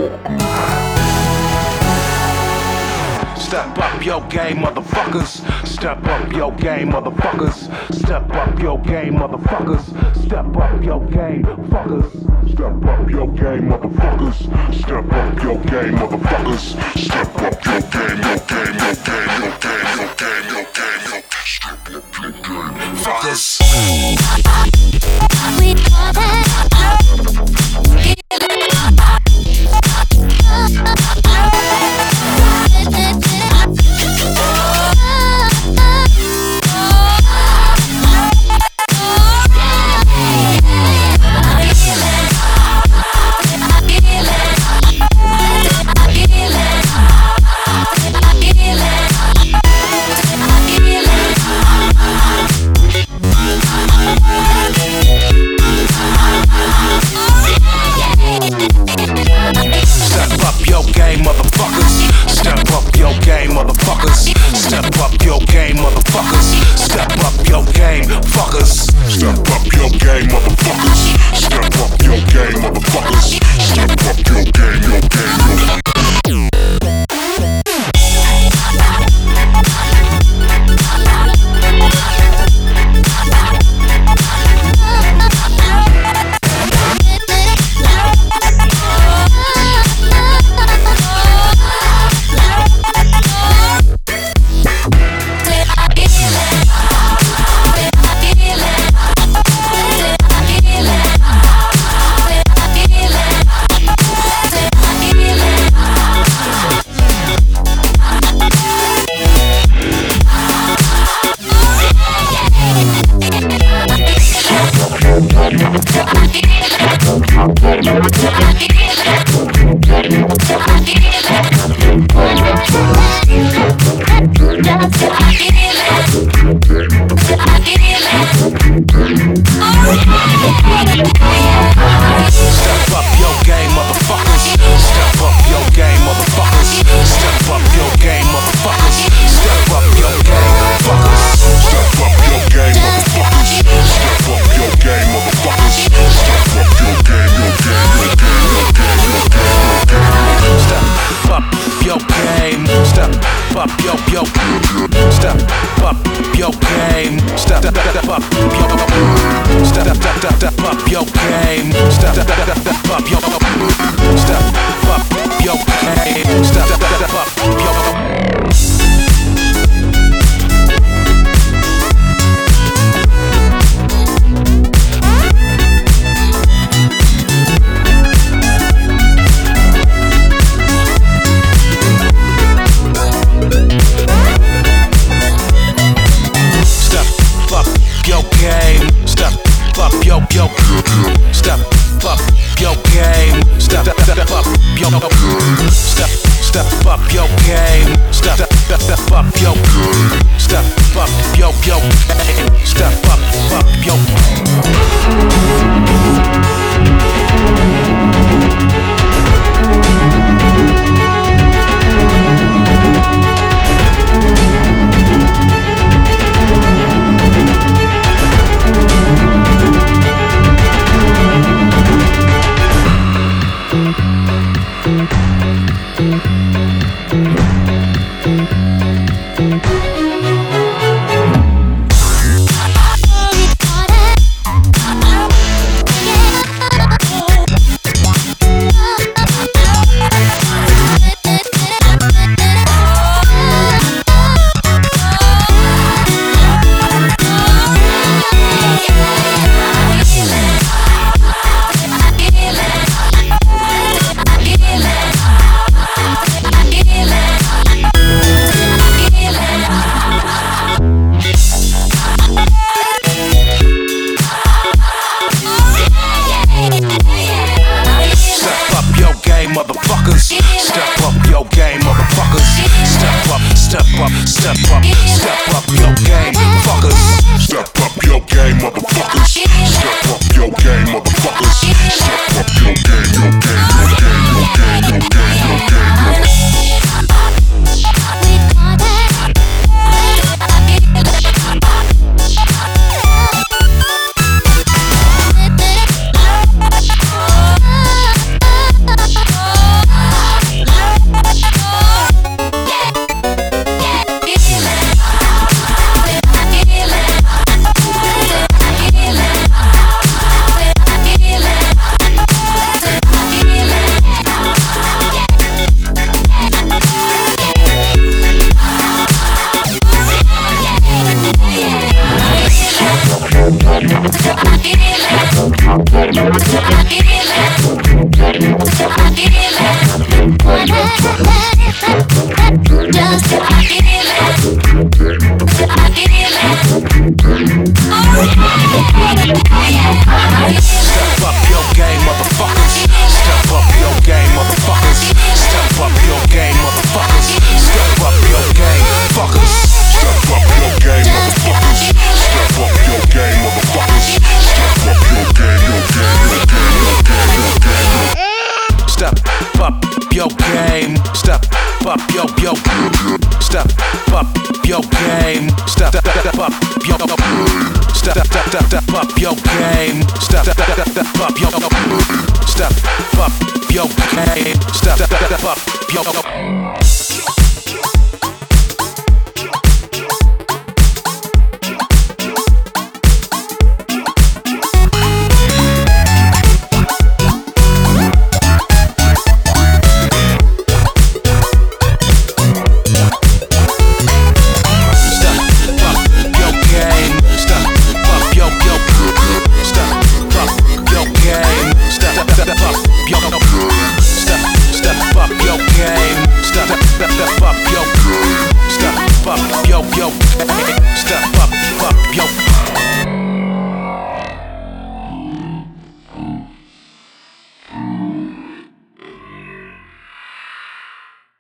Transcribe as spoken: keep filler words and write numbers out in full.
Step up your game, motherfuckers. Step up your game, motherfuckers. Step up your game, motherfuckers. Step up your game, fuckers. Step up your game, motherfuckers. Step up your game, motherfuckers. Step up your game, your game, your game, your game, your game, your game, your game. Step up your game, fuckers. We are that. your game. Step up yo yo. Step up your game. Step up yo. Step step step step up your game. Step step step up yo. Step up your game. Step step step up yo.